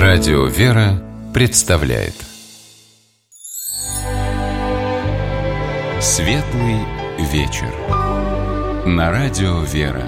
Радио «Вера» представляет Светлый вечер на Радио «Вера».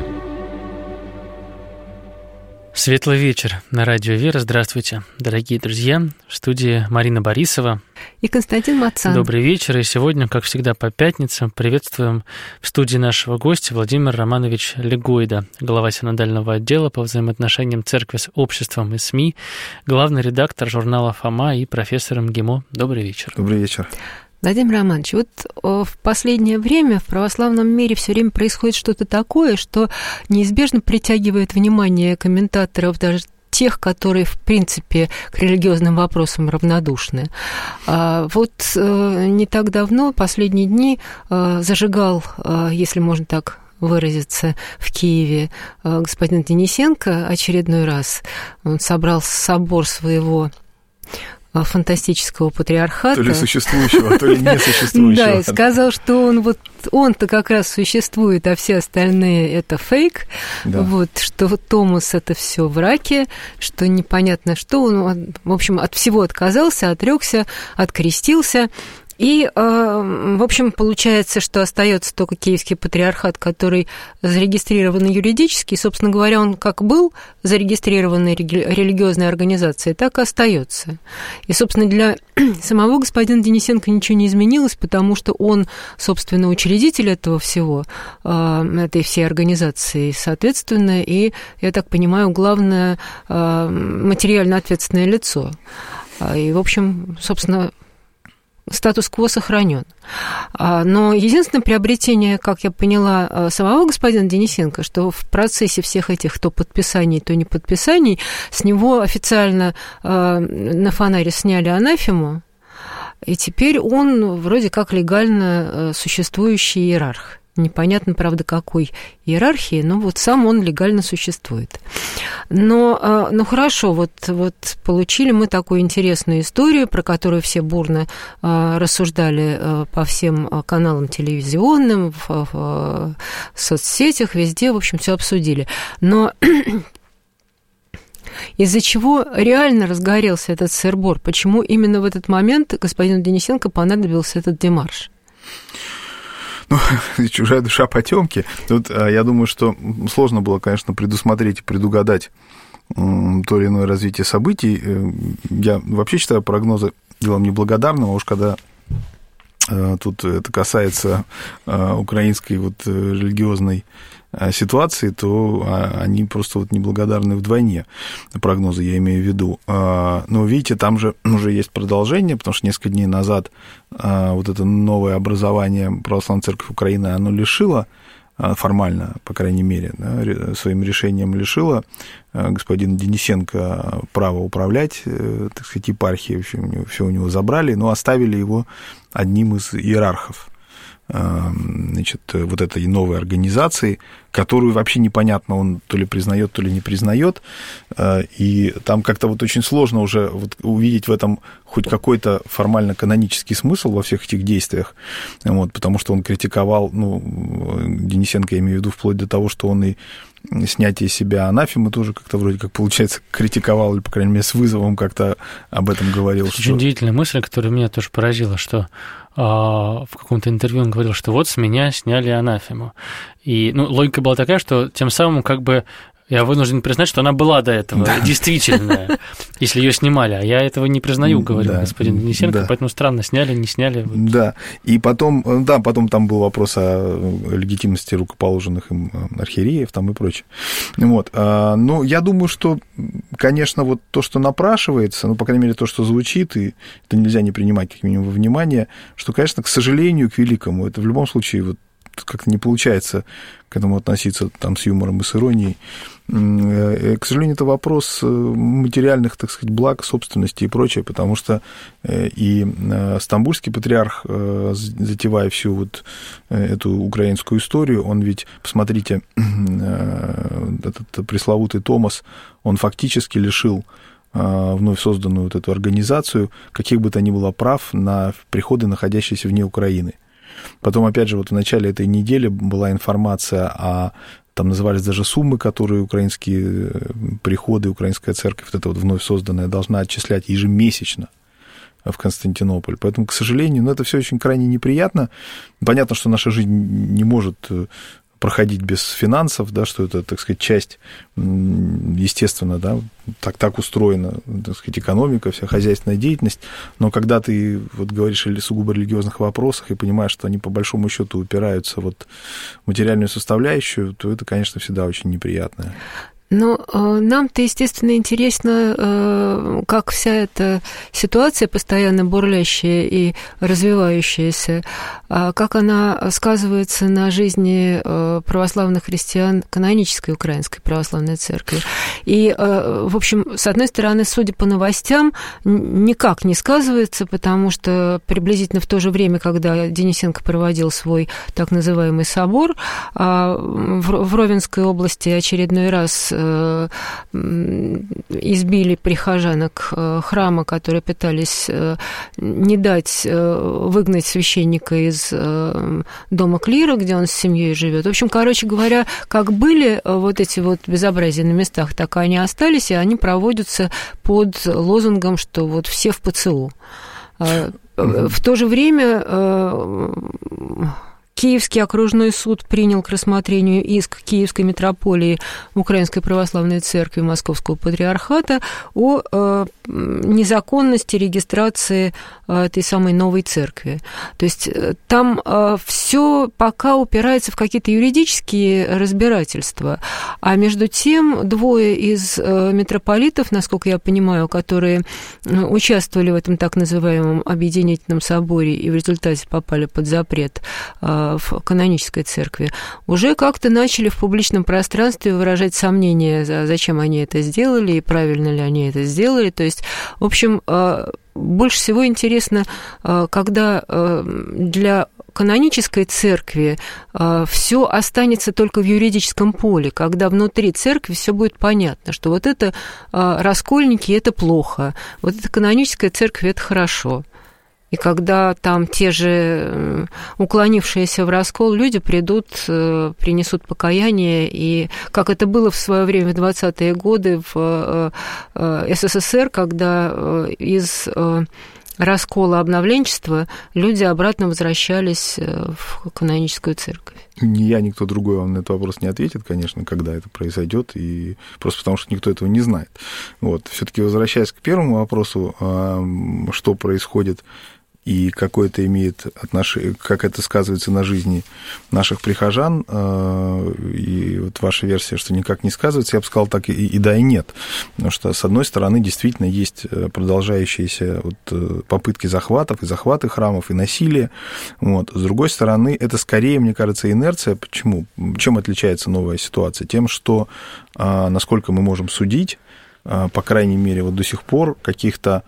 Светлый вечер на Радио «Вера». Здравствуйте, дорогие друзья. В студии Марина Борисова и Константин Мацан. Добрый вечер. И сегодня, как всегда, по пятницам приветствуем в студии нашего гостя Владимир Романович Легойда, глава синодального отдела по взаимоотношениям церкви с обществом и СМИ, главный редактор журнала «Фома» и профессор МГИМО. Добрый вечер. Добрый вечер. Владимир Романович, вот в последнее время в православном мире все время происходит что-то такое, что неизбежно притягивает внимание комментаторов, даже тех, которые, в принципе, к религиозным вопросам равнодушны. Вот не так давно, последние дни, зажигал, если можно так выразиться, в Киеве господин Денисенко очередной раз. Он собрал собор своего фантастического патриархата. То ли существующего, то ли несуществующего. Да, и сказал, что он-то как раз существует, а все остальные это фейк, да. Вот, что Томас это все в раке, что непонятно что, он, в общем, от всего отказался, отрекся, открестился. И, в общем, получается, что остается только Киевский патриархат, который зарегистрирован юридически. И, собственно говоря, он как был зарегистрированной религиозной организацией, так и остается. И, собственно, для самого господина Денисенко ничего не изменилось, потому что он, собственно, учредитель этого всего, этой всей организации, соответственно, и, я так понимаю, главное материально ответственное лицо. И, в общем, собственно, статус-кво сохранен. Но единственное приобретение, как я поняла, самого господина Денисенко, что в процессе всех этих то подписаний, то не подписаний, с него официально на фонаре сняли анафему, и теперь он вроде как легально существующий иерарх. Непонятно, правда, какой иерархии, но вот сам он легально существует. Но хорошо, вот получили мы такую интересную историю, про которую все бурно рассуждали по всем каналам телевизионным, в соцсетях, везде, в общем, все обсудили. Но из-за чего реально разгорелся этот сыр-бор? Почему именно в этот момент господину Денисенко понадобился этот демарш? Чужая душа потемки. Тут я думаю, что сложно было, конечно, предусмотреть и предугадать то или иное развитие событий. Я вообще считаю прогнозы делом неблагодарным, а уж когда тут это касается украинской религиозной ситуации, то они просто неблагодарны вдвойне, прогнозы я имею в виду. Но, видите, там же уже есть продолжение, потому что несколько дней назад это новое образование Православной Церкви Украины, оно лишило, формально, по крайней мере, своим решением лишило господина Денисенко права управлять, так сказать, епархией, все у него забрали, но оставили его одним из иерархов, значит, этой новой организации, которую вообще непонятно, он то ли признает, то ли не признает, и там как-то очень сложно уже увидеть в этом хоть какой-то формально канонический смысл во всех этих действиях, потому что он критиковал, Денисенко, я имею в виду, вплоть до того, что он и снятие себя анафемы тоже как-то вроде как, получается, критиковал, или, по крайней мере, с вызовом как-то об этом говорил. Очень удивительная мысль, которая меня тоже поразила, что в каком-то интервью он говорил, что с меня сняли анафему. И логика была такая, что тем самым я вынужден признать, что она была до этого, да, действительно, если ее снимали, а я этого не признаю, говорил господин Денисенко, поэтому странно, сняли, не сняли. Да, и потом там был вопрос о легитимности рукоположенных им архиереев там и прочее. Но я думаю, что, конечно, то, что напрашивается, по крайней мере, то, что звучит, и это нельзя не принимать как минимум во внимание, что, конечно, к сожалению, к великому, это в любом случае как-то не получается к этому относиться с юмором и с иронией. К сожалению, это вопрос материальных, так сказать, благ, собственности и прочее, потому что и стамбульский патриарх, затевая всю эту украинскую историю, он ведь, посмотрите, этот пресловутый Томас, он фактически лишил вновь созданную эту организацию каких бы то ни было прав на приходы, находящиеся вне Украины. Потом, опять же, в начале этой недели была информация о там назывались даже суммы, которые украинские приходы, украинская церковь, вот эта вот вновь созданная, должна отчислять ежемесячно в Константинополь. Поэтому, к сожалению, это все очень крайне неприятно. Понятно, что наша жизнь не может проходить без финансов, да, что это, так сказать, часть, естественно, да, так устроена, так сказать, экономика, вся хозяйственная деятельность, но когда ты вот говоришь о сугубо религиозных вопросах и понимаешь, что они по большому счету упираются вот в материальную составляющую, то это, конечно, всегда очень неприятно. Но нам-то, естественно, интересно, как вся эта ситуация, постоянно бурлящая и развивающаяся, как она сказывается на жизни православных христиан канонической Украинской Православной Церкви. И, в общем, с одной стороны, судя по новостям, никак не сказывается, потому что приблизительно в то же время, когда Денисенко проводил свой так называемый собор, в Ровенской области очередной раз избили прихожанок храма, которые пытались не дать выгнать священника из дома клира, где он с семьей живет. В общем, короче говоря, как были вот эти вот безобразия на местах, так и они остались, и они проводятся под лозунгом, что вот все в ПЦУ. В то же время Киевский окружной суд принял к рассмотрению иск Киевской митрополии Украинской Православной Церкви Московского Патриархата о незаконности регистрации этой самой новой церкви. То есть там все пока упирается в какие-то юридические разбирательства, а между тем двое из митрополитов, насколько я понимаю, которые участвовали в этом так называемом объединительном соборе и в результате попали под запрет в канонической церкви, уже как-то начали в публичном пространстве выражать сомнения, зачем они это сделали и правильно ли они это сделали. То есть, в общем, больше всего интересно, когда для канонической церкви все останется только в юридическом поле, когда внутри церкви все будет понятно, что вот это раскольники – это плохо, вот это каноническая церковь – это хорошо. И когда там те же уклонившиеся в раскол люди придут, принесут покаяние, и как это было в свое время в 20-е годы в СССР, когда из раскола обновленчества люди обратно возвращались в каноническую церковь. Ни я, никто другой вам на этот вопрос не ответит, конечно, когда это произойдет, и просто потому что никто этого не знает. Вот. Все-таки возвращаясь к первому вопросу, что происходит и какое это имеет отношение, как это сказывается на жизни наших прихожан, и вот ваша версия, что никак не сказывается, я бы сказал так и да, и нет. Потому что, с одной стороны, действительно есть продолжающиеся вот попытки захватов, и захваты храмов, и насилие. Вот. С другой стороны, это скорее, мне кажется, инерция. Почему? Чем отличается новая ситуация? Тем, что, насколько мы можем судить, по крайней мере, вот до сих пор каких-то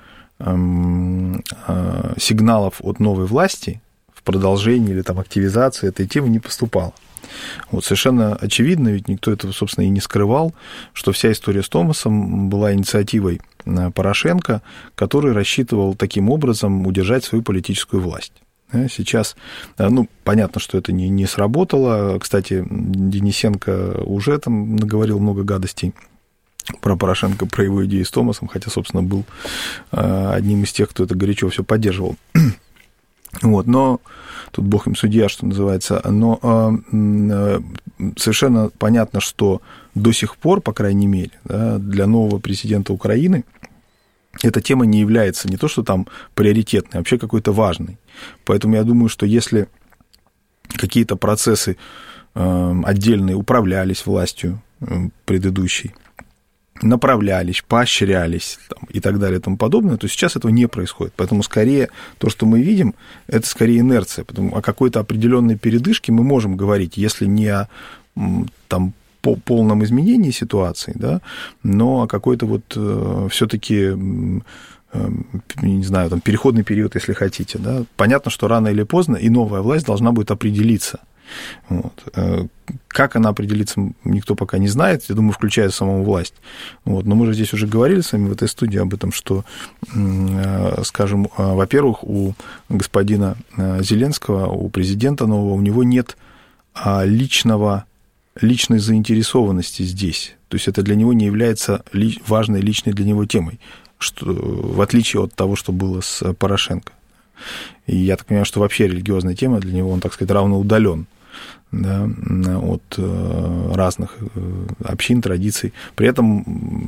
сигналов от новой власти в продолжении или там активизации этой темы не поступало. Вот совершенно очевидно, ведь никто этого, собственно, и не скрывал, что вся история с Томасом была инициативой Порошенко, который рассчитывал таким образом удержать свою политическую власть. Сейчас, ну, понятно, что это не сработало. Кстати, Денисенко уже там наговорил много гадостей про Порошенко, про его идеи с Томасом, хотя, собственно, был одним из тех, кто это горячо все поддерживал. Вот, но тут бог им судья, что называется, но совершенно понятно, что до сих пор, по крайней мере, да, для нового президента Украины эта тема не является не то, что там приоритетной, а вообще какой-то важной. Поэтому я думаю, что если какие-то процессы отдельные управлялись властью предыдущей, направлялись, поощрялись там, и так далее и тому подобное, то сейчас этого не происходит. Поэтому скорее то, что мы видим, это скорее инерция. Потому о какой-то определенной передышке мы можем говорить, если не о там, полном изменении ситуации, да, но о какой-то вот все-таки, не знаю, там, переходный период, если хотите. Да. Понятно, что рано или поздно и новая власть должна будет определиться. Вот. Как она определится, никто пока не знает, я думаю, включая саму власть. Вот. Но мы же здесь уже говорили с вами в этой студии об этом, что, скажем, во-первых, у господина Зеленского, у президента нового, у него нет личного личной заинтересованности здесь. То есть это для него не является важной личной для него темой, что, в отличие от того, что было с Порошенко. И я так понимаю, что вообще религиозная тема для него, он, так сказать, равноудален, да, от разных общин, традиций. При этом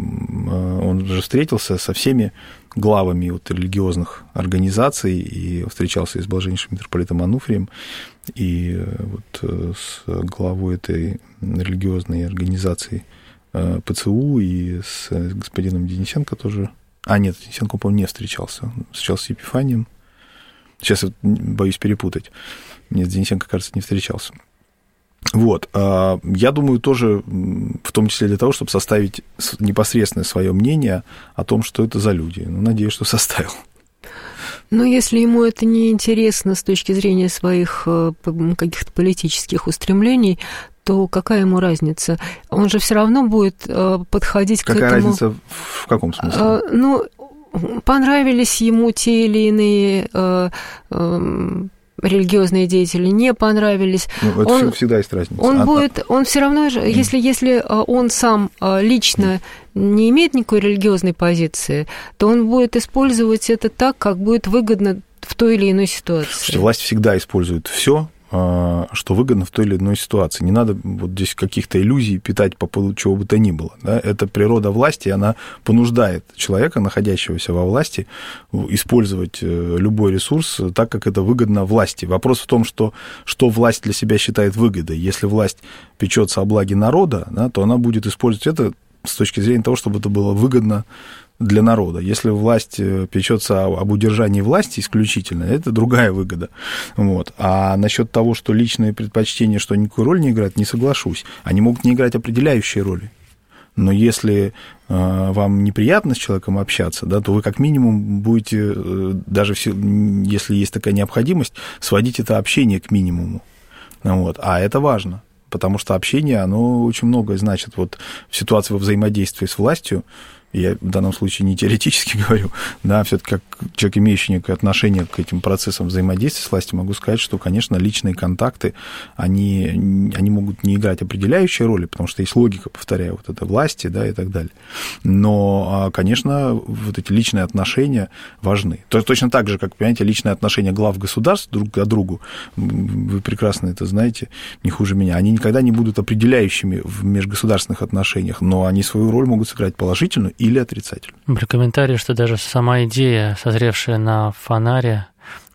он же встретился со всеми главами вот религиозных организаций и встречался и с блаженнейшим митрополитом Ануфрием, и вот с главой этой религиозной организации ПЦУ, и с господином Денисенко тоже. Нет, Денисенко, по-моему, не встречался. Он встречался с Епифанием. Сейчас я боюсь перепутать. Нет, с Денисенко, кажется, не встречался. Вот. Я думаю, тоже в том числе для того, чтобы составить непосредственное свое мнение о том, что это за люди. Надеюсь, что составил. Но если ему это не интересно с точки зрения своих каких-то политических устремлений, то какая ему разница? Он же все равно будет подходить какая к этому... Какая разница в каком смысле? Понравились ему те или иные религиозные деятели, не понравились. Это всегда есть разница. Он все равно же, если он сам лично не имеет никакой религиозной позиции, то он будет использовать это так, как будет выгодно в той или иной ситуации. Слушайте, власть всегда использует все, что выгодно в той или иной ситуации. Не надо вот здесь каких-то иллюзий питать по поводу чего бы то ни было. Да? Это природа власти, она понуждает человека, находящегося во власти, использовать любой ресурс так, как это выгодно власти. Вопрос в том, что власть для себя считает выгодой. Если власть печется о благе народа, да, то она будет использовать это с точки зрения того, чтобы это было выгодно для народа. Если власть печется об удержании власти исключительно, это другая выгода. Вот. А насчет того, что личные предпочтения, что никакой роли не играют, не соглашусь. Они могут не играть определяющие роли. Но если вам неприятно с человеком общаться, да, то вы как минимум будете, даже если есть такая необходимость, сводить это общение к минимуму. Вот. А это важно. Потому что общение, оно очень многое значит. Вот в ситуации во взаимодействии с властью, я в данном случае не теоретически говорю, да, все-таки как человек, имеющий некое отношение к этим процессам взаимодействия с властью, могу сказать, что, конечно, личные контакты, они могут не играть определяющие роли, потому что есть логика, повторяю, вот это власти, да, и так далее. Но, конечно, вот эти личные отношения важны. Точно так же, как, понимаете, личные отношения глав государств друг к другу, вы прекрасно это знаете, не хуже меня, они никогда не будут определяющими в межгосударственных отношениях, но они свою роль могут сыграть положительную или отрицательную. При комментарии, что даже сама идея, созревшая на фонаре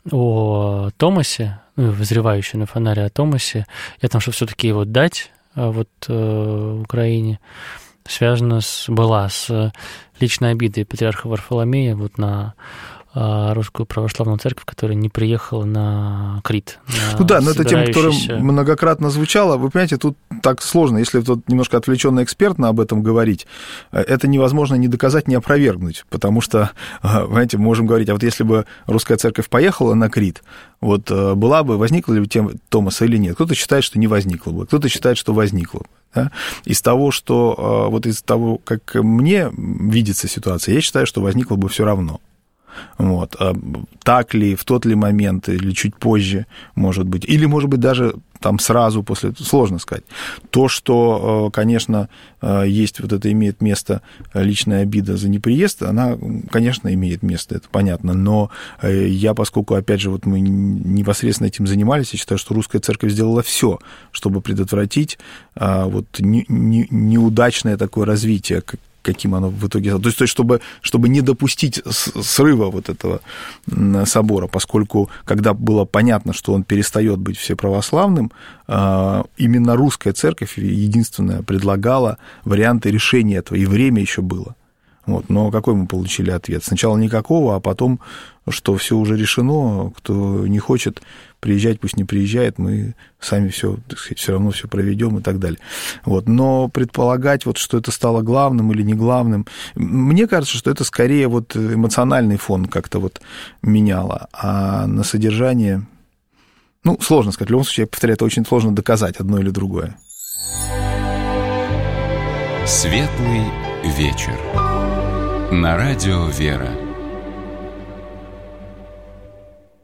о Томасе, вызревающая на фонаре о Томасе, и о том, что все-таки его дать Украине, связана была с личной обидой патриарха Варфоломея на русскую православную церковь, которая не приехала на Крит. Да, но это тема, которая многократно звучала. Вы понимаете, тут так сложно. Если тут немножко отвлеченно экспертно об этом говорить, это невозможно ни доказать, ни опровергнуть, потому что, понимаете, мы можем говорить, а вот если бы русская церковь поехала на Крит, вот возникла ли тема Томаса или нет? Кто-то считает, что не возникла бы, кто-то считает, что возникла бы. Да? Из того, как мне видится ситуация, я считаю, что возникла бы все равно. Вот. Так ли, в тот ли момент, или чуть позже, может быть, или, может быть, даже там сразу после, сложно сказать. То, что, конечно, есть, вот это имеет место, личная обида за неприезд, она, конечно, имеет место, это понятно, но я, поскольку, опять же, вот мы непосредственно этим занимались, я считаю, что русская церковь сделала все, чтобы предотвратить вот неудачное такое развитие, каким оно в итоге... То есть чтобы не допустить срыва вот этого собора, поскольку, когда было понятно, что он перестает быть всеправославным, именно русская церковь единственная предлагала варианты решения этого, и время еще было. Вот. Но какой мы получили ответ? Сначала никакого, а потом, что все уже решено, кто не хочет приезжать, пусть не приезжает, мы сами все, так сказать, все равно все проведем и так далее. Вот. Но предполагать, вот, что это стало главным или не главным, мне кажется, что это скорее вот эмоциональный фон как-то вот меняло, а на содержание, сложно сказать. В любом случае, я повторяю, это очень сложно доказать одно или другое. Светлый вечер. На радио «Вера».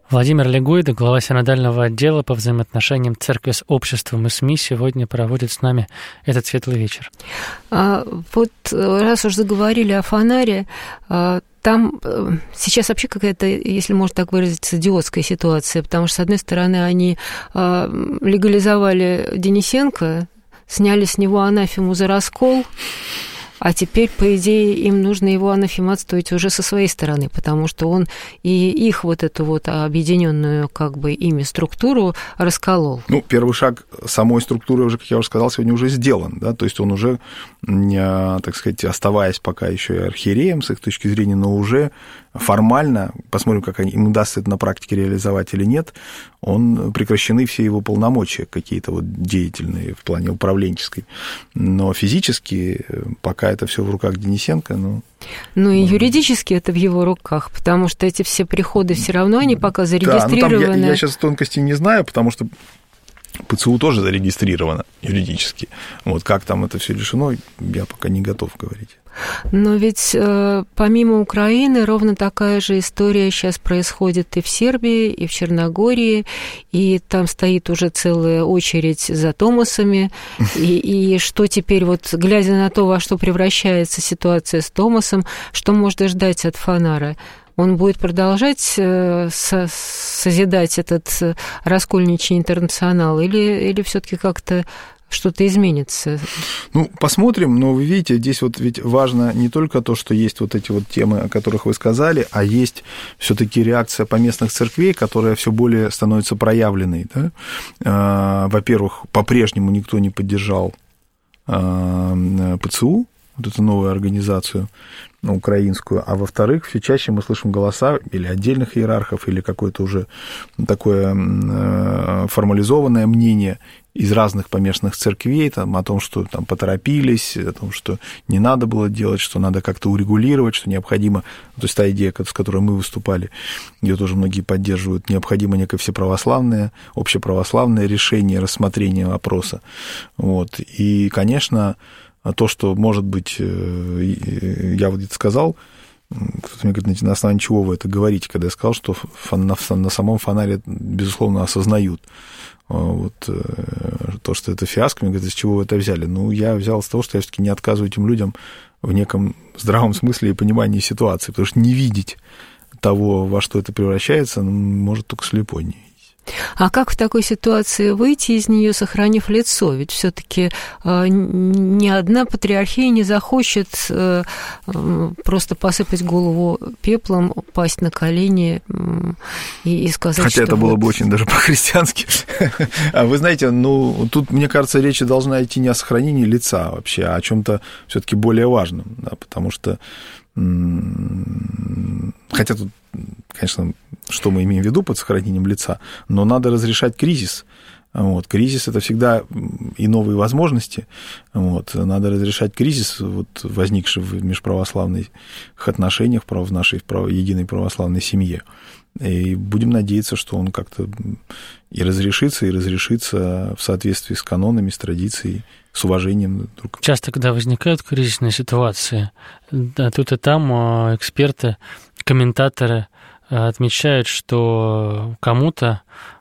Владимир Легойда, глава синодального отдела по взаимоотношениям церкви с обществом и СМИ, сегодня проводит с нами этот светлый вечер. Вот раз уж заговорили о фонаре, там сейчас вообще какая-то, если можно так выразиться, идиотская ситуация, потому что, с одной стороны, они легализовали Денисенко, сняли с него анафему за раскол, а теперь, по идее, им нужно его анафематствовать уже со своей стороны, потому что он и их вот эту вот объединенную как бы ими структуру расколол. Ну, первый шаг самой структуры уже, как я уже сказал, сегодня уже сделан, да, то есть он уже, так сказать, оставаясь пока еще и архиереем с их точки зрения, но уже формально, посмотрим, как им удастся это на практике реализовать или нет, прекращены все его полномочия какие-то вот деятельные в плане управленческой, но физически пока это все в руках Денисенко, Ну и юридически это в его руках, потому что эти все приходы все равно, они пока зарегистрированы. Да, я сейчас тонкостей не знаю, потому что ПЦУ тоже зарегистрировано юридически. Вот как там это все решено, я пока не готов говорить. Но ведь помимо Украины ровно такая же история сейчас происходит и в Сербии, и в Черногории, и там стоит уже целая очередь за Томасами, и что теперь, вот глядя на то, во что превращается ситуация с Томасом, что можно ждать от Фонара? Он будет продолжать созидать этот раскольничий интернационал или все-таки как-то что-то изменится? Ну, посмотрим, но вы видите, здесь вот ведь важно не только то, что есть вот эти вот темы, о которых вы сказали, а есть все-таки реакция поместных церквей, которая все более становится проявленной. Да? Во-первых, по-прежнему никто не поддержал ПЦУ, вот эту новую организацию украинскую, а во-вторых, все чаще мы слышим голоса или отдельных иерархов, или какое-то уже такое формализованное мнение из разных поместных церквей там, о том, что там поторопились, о том, что не надо было делать, что надо как-то урегулировать, что необходимо, то есть та идея, с которой мы выступали, ее тоже многие поддерживают, необходимо некое всеправославное, общеправославное решение, рассмотрение вопроса. Вот. И, конечно, то, что, может быть, я вот это сказал, кто-то мне говорит, на основании чего вы это говорите, когда я сказал, что на самом Фонаре, безусловно, осознают вот, то, что это фиаско. Мне говорят, из чего вы это взяли? Ну, я взял с того, что я все-таки не отказываю этим людям в неком здравом смысле и понимании ситуации, потому что не видеть того, во что это превращается, может только слепой не видеть. А как в такой ситуации выйти из нее, сохранив лицо? Ведь все-таки ни одна патриархия не захочет просто посыпать голову пеплом, пасть на колени и сказать, хотя это было бы очень даже по-христиански. Вы знаете, ну, тут, мне кажется, речь должна идти не о сохранении лица вообще, а о чем-то все-таки более важном, да, потому что хотя тут, конечно, что мы имеем в виду под сохранением лица, но надо разрешать кризис. Вот. Кризис – это всегда и новые возможности. Вот. Надо разрешать кризис, вот, возникший в межправославных отношениях, в нашей единой православной семье. И будем надеяться, что он как-то и разрешится в соответствии с канонами, с традицией, с уважением друг к другу. Часто, когда возникают кризисные ситуации, да, тут и там эксперты, комментаторы отмечают, что кому-то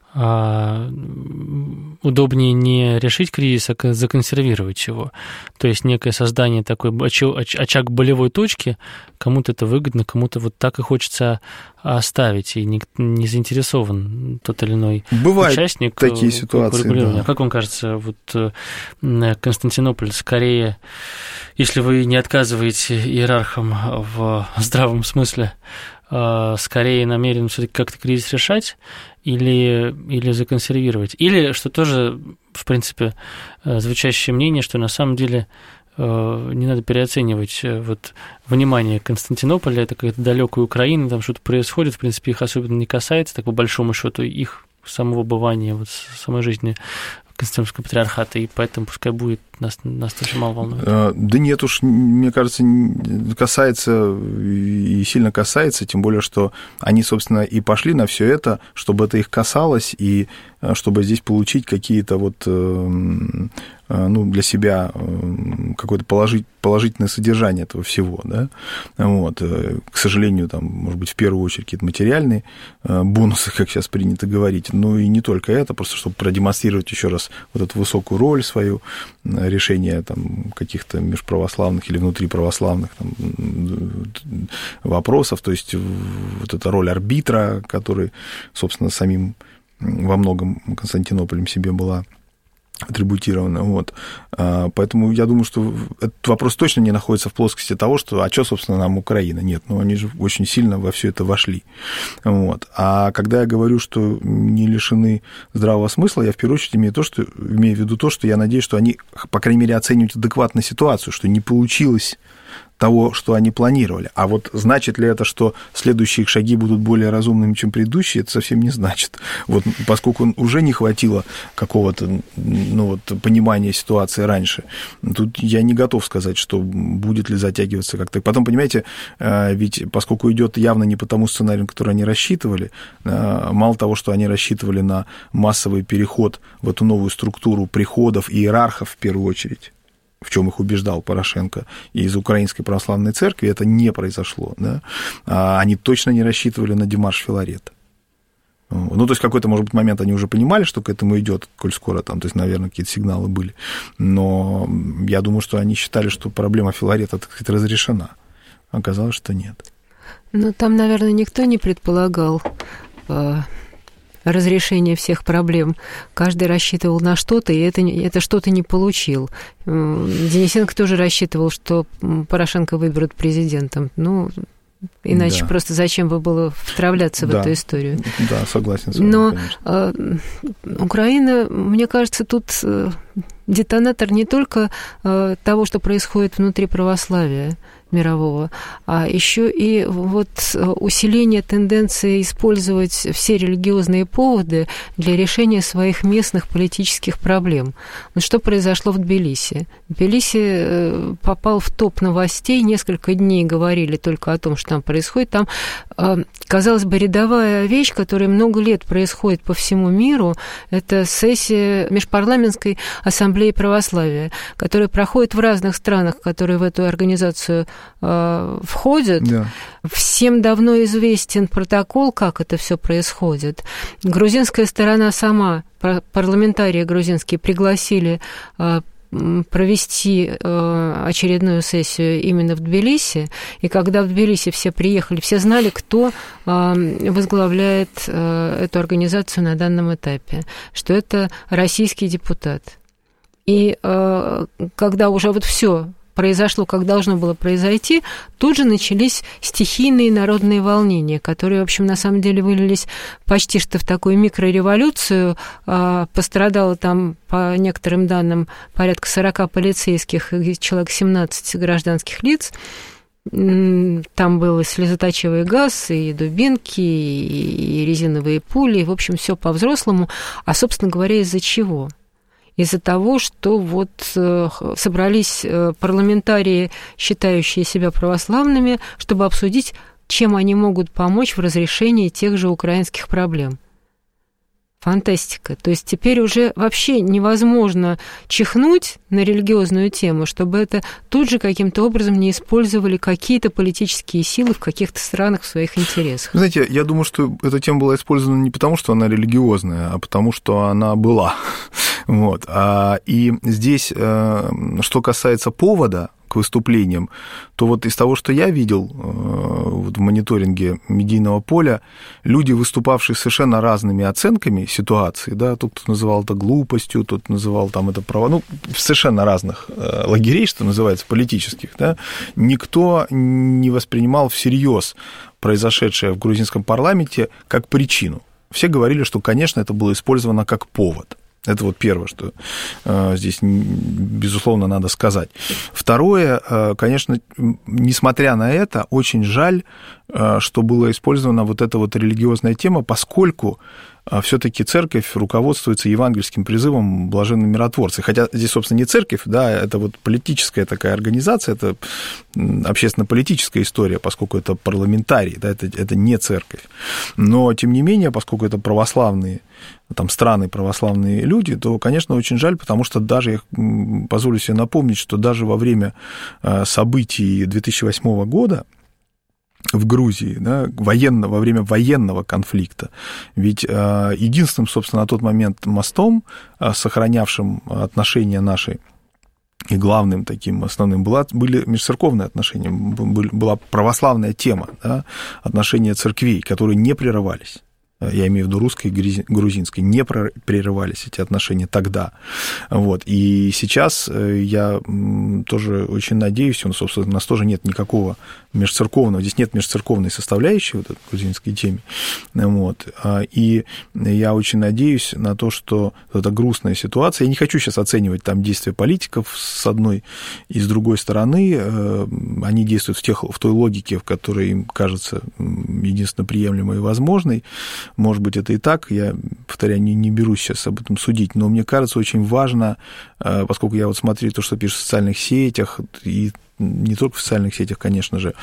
удобнее не решить кризис, а законсервировать его. То есть некое создание такой очаг болевой точки, кому-то это выгодно, кому-то вот так и хочется оставить, и не заинтересован тот или иной участник. Бывают такие ситуации, да. А как вам кажется, вот Константинополь скорее, если вы не отказываете иерархам в здравом смысле, скорее намерен все-таки как-то кризис решать или законсервировать? Или, что тоже, в принципе, звучащее мнение, что на самом деле не надо переоценивать вот внимание Константинополя, это какая-то далекая Украина, там что-то происходит, в принципе, их особенно не касается, так по большому счету их самого бывания, вот самой жизни Константинопольского патриархата, и поэтому пускай будет, нас тоже мало волнует. Да нет уж, мне кажется, касается и сильно касается, тем более, что они, собственно, и пошли на все это, чтобы это их касалось, и чтобы здесь получить какие-то вот для себя какое-то положительное содержание этого всего, да, вот, к сожалению, там, может быть, в первую очередь какие-то материальные бонусы, как сейчас принято говорить, но и не только это, просто чтобы продемонстрировать еще раз вот эту высокую роль свою, решения там каких-то межправославных или внутриправославных там вопросов, то есть вот эта роль арбитра, который, собственно, самим во многом Константинополем себе была атрибутировано. Вот. Поэтому я думаю, что этот вопрос точно не находится в плоскости того, что, а что, собственно, нам Украина? Нет, они же очень сильно во все это вошли. Вот. А когда я говорю, что не лишены здравого смысла, я в первую очередь имею в виду то, что я надеюсь, что они, по крайней мере, оценивают адекватно ситуацию, что не получилось того, что они планировали. А вот значит ли это, что следующие шаги будут более разумными, чем предыдущие, это совсем не значит. Вот, поскольку уже не хватило какого-то понимания ситуации раньше, тут я не готов сказать, что будет ли затягиваться как-то. Потом, понимаете, ведь поскольку идет явно не по тому сценарию, который они рассчитывали, мало того, что они рассчитывали на массовый переход в эту новую структуру приходов и иерархов в первую очередь, в чем их убеждал Порошенко, и из Украинской православной церкви, это не произошло. Да? Они точно не рассчитывали на демарш Филарета. То есть в какой-то, может быть, момент они уже понимали, что к этому идет, коль скоро там, то есть, наверное, какие-то сигналы были. Но я думаю, что они считали, что проблема Филарета, так сказать, разрешена. Оказалось, что нет. Там, наверное, никто не предполагал разрешение всех проблем. Каждый рассчитывал на что-то, и это что-то не получил. Денисенко тоже рассчитывал, что Порошенко выберут президентом. Иначе просто зачем бы было втравляться в эту историю. Да, согласен с вами, Но конечно. Украина, мне кажется, тут детонатор не только того, что происходит внутри православия мирового, а еще и усиление тенденции использовать все религиозные поводы для решения своих местных политических проблем. Что произошло в Тбилиси? Тбилиси попал в топ новостей, несколько дней говорили только о том, что там происходит. Там, казалось бы, рядовая вещь, которая много лет происходит по всему миру, это сессия Межпарламентской ассамблеи православия, которая проходит в разных странах, которые в эту организацию входят. Да. Всем давно известен протокол, как это все происходит. Грузинская сторона сама, парламентарии грузинские, пригласили провести очередную сессию именно в Тбилиси, и когда в Тбилиси все приехали, все знали, кто возглавляет эту организацию на данном этапе, что это российский депутат. И когда уже все произошло, как должно было произойти, тут же начались стихийные народные волнения, которые, в общем, на самом деле вылились почти что в такую микрореволюцию. Пострадало там, по некоторым данным, порядка 40 полицейских и человек 17 гражданских лиц. Там был и слезоточивый газ, и дубинки, и резиновые пули, в общем, все по-взрослому. А, собственно говоря, из-за чего? Из-за того, что собрались парламентарии, считающие себя православными, чтобы обсудить, чем они могут помочь в разрешении тех же украинских проблем. Фантастика. То есть теперь уже вообще невозможно чихнуть на религиозную тему, чтобы это тут же каким-то образом не использовали какие-то политические силы в каких-то странах в своих интересах. Знаете, я думаю, что эта тема была использована не потому, что она религиозная, а потому, что она была. И здесь, что касается повода к выступлениям, то из того, что я видел в мониторинге медийного поля, люди, выступавшие совершенно разными оценками ситуации, да, тут кто называл это глупостью, тут называл там это право, совершенно разных лагерей, что называется, политических, да, никто не воспринимал всерьез произошедшее в грузинском парламенте как причину. Все говорили, что, конечно, это было использовано как повод. Это первое, что здесь, безусловно, надо сказать. Второе, конечно, несмотря на это, очень жаль, что была использована вот эта вот религиозная тема, поскольку все-таки церковь руководствуется евангельским призывом блаженные миротворцы. Хотя здесь, собственно, не церковь, да, это вот политическая такая организация, это общественно-политическая история, поскольку это парламентарий, да, это не церковь. Но, тем не менее, поскольку это православные, там, страны, православные люди, то, конечно, очень жаль, потому что даже, я позволю себе напомнить, что даже во время событий 2008 года, в Грузии, да, во время военного конфликта. Ведь единственным, собственно, на тот момент мостом, сохранявшим отношения наши, и главным таким основным были межцерковные отношения, была православная тема, да, отношения церквей, которые не прерывались. Я имею в виду русской и грузинской, не прерывались эти отношения тогда. Вот. И сейчас я тоже очень надеюсь, собственно, у нас тоже нет никакого межцерковного, здесь нет межцерковной составляющей в этой грузинской теме. Вот. И я очень надеюсь на то, что это грустная ситуация. Я не хочу сейчас оценивать там действия политиков с одной и с другой стороны. Они действуют в той логике, в которой им кажется единственно приемлемой и возможной. Может быть, это и так, я, повторяю, не берусь сейчас об этом судить, но мне кажется, очень важно, поскольку я вот смотрю то, что пишут в социальных сетях, и не только в социальных сетях, конечно же,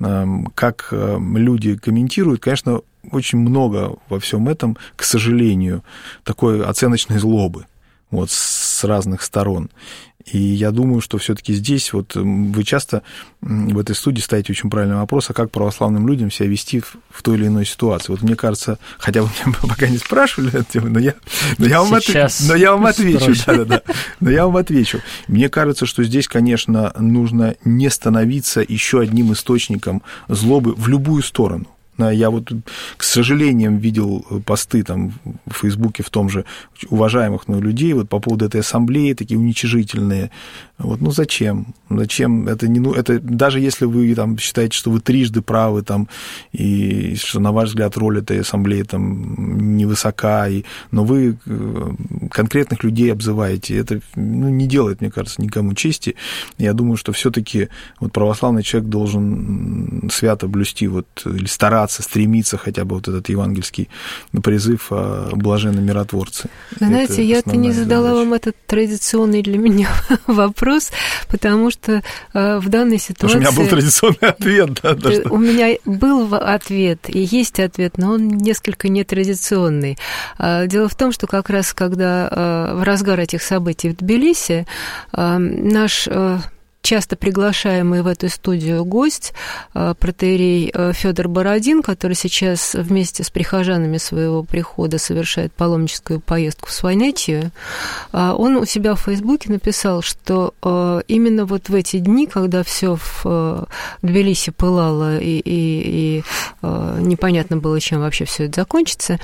как люди комментируют, конечно, очень много во всем этом, к сожалению, такой оценочной злобы вот, с разных сторон. И я думаю, что все-таки здесь вот вы часто в этой студии ставите очень правильный вопрос, а как православным людям себя вести в той или иной ситуации. Вот мне кажется, хотя вы меня пока не спрашивали эту тему, но я вам отвечу. Да. Но я вам отвечу. Мне кажется, что здесь, конечно, нужно не становиться еще одним источником злобы в любую сторону. Я вот, к сожалению, видел посты там в Фейсбуке в том же уважаемых людей вот по поводу этой ассамблеи, такие уничижительные. Вот, ну зачем? Зачем? Это даже если вы там считаете, что вы трижды правы, там, и что, на ваш взгляд, роль этой ассамблеи там невысока, но вы конкретных людей обзываете. Это не делает, мне кажется, никому чести. Я думаю, что все-таки вот православный человек должен свято блюсти вот, или стараться, стремиться хотя бы вот этот евангельский призыв блаженные миротворцы. Знаете, я-то не задала вам этот традиционный для меня вопрос, потому что в данной ситуации... Потому что у меня был традиционный ответ. Да, у меня был ответ, и есть ответ, но он несколько нетрадиционный. Дело в том, что как раз когда в разгар этих событий в Тбилиси наш... часто приглашаемый в эту студию гость, протоиерей Фёдор Бородин, который сейчас вместе с прихожанами своего прихода совершает паломническую поездку в Свайнетию, он у себя в Фейсбуке написал, что именно вот в эти дни, когда все в Тбилиси пылало и непонятно было, чем вообще все это закончится,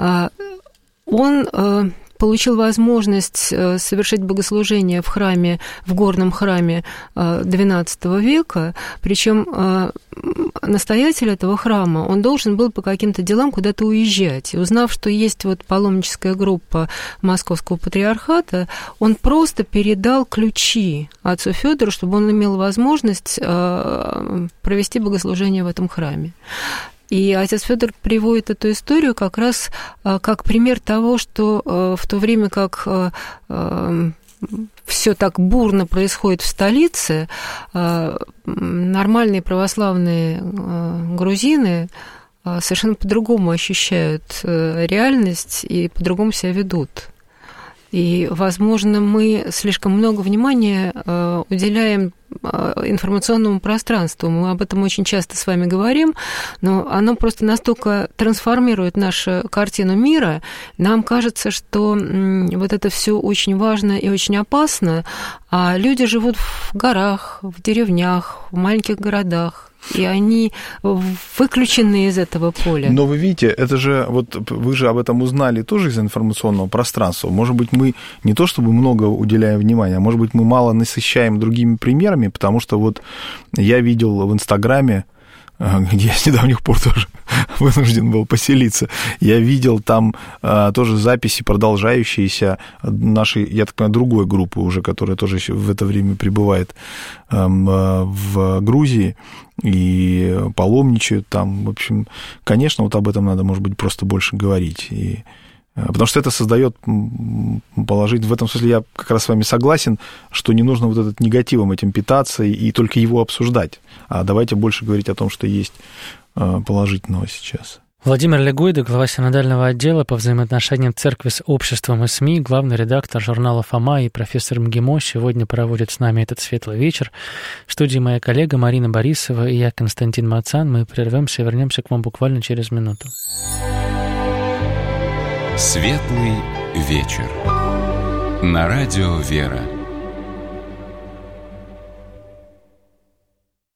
он получил возможность совершить богослужение в храме, в горном храме XII века, причем настоятель этого храма, он должен был по каким-то делам куда-то уезжать. И узнав, что есть вот паломническая группа Московского патриархата, он просто передал ключи отцу Фёдору, чтобы он имел возможность провести богослужение в этом храме. И отец Фёдор приводит эту историю как раз как пример того, что в то время как все так бурно происходит в столице, нормальные православные грузины совершенно по-другому ощущают реальность и по-другому себя ведут. И, возможно, мы слишком много внимания уделяем информационному пространству. Мы об этом очень часто с вами говорим, но оно просто настолько трансформирует нашу картину мира. Нам кажется, что вот это все очень важно и очень опасно, а люди живут в горах, в деревнях, в маленьких городах. И они выключены из этого поля. Но вы видите, это же, вот вы же об этом узнали тоже из информационного пространства. Может быть, мы не то чтобы много уделяем внимания, а может быть, мы мало насыщаем другими примерами, потому что вот я видел в Инстаграме где я с недавних пор тоже вынужден был поселиться. Я видел там тоже записи, продолжающиеся нашей, я так понимаю, другой группы уже, которая тоже еще в это время пребывает в Грузии и паломничают там. В общем, конечно, вот об этом надо, может быть, просто больше говорить. Потому что это создает положительный... В этом смысле я как раз с вами согласен, что не нужно вот этот негативом этим питаться и только его обсуждать. А давайте больше говорить о том, что есть положительного сейчас. Владимир Легойда, глава синодального отдела по взаимоотношениям церкви с обществом и СМИ, главный редактор журнала «Фома» и профессор МГИМО, сегодня проводит с нами этот светлый вечер. В студии моя коллега Марина Борисова и я, Константин Мацан. Мы прервемся и вернемся к вам буквально через минуту. Светлый вечер. На радио «Вера».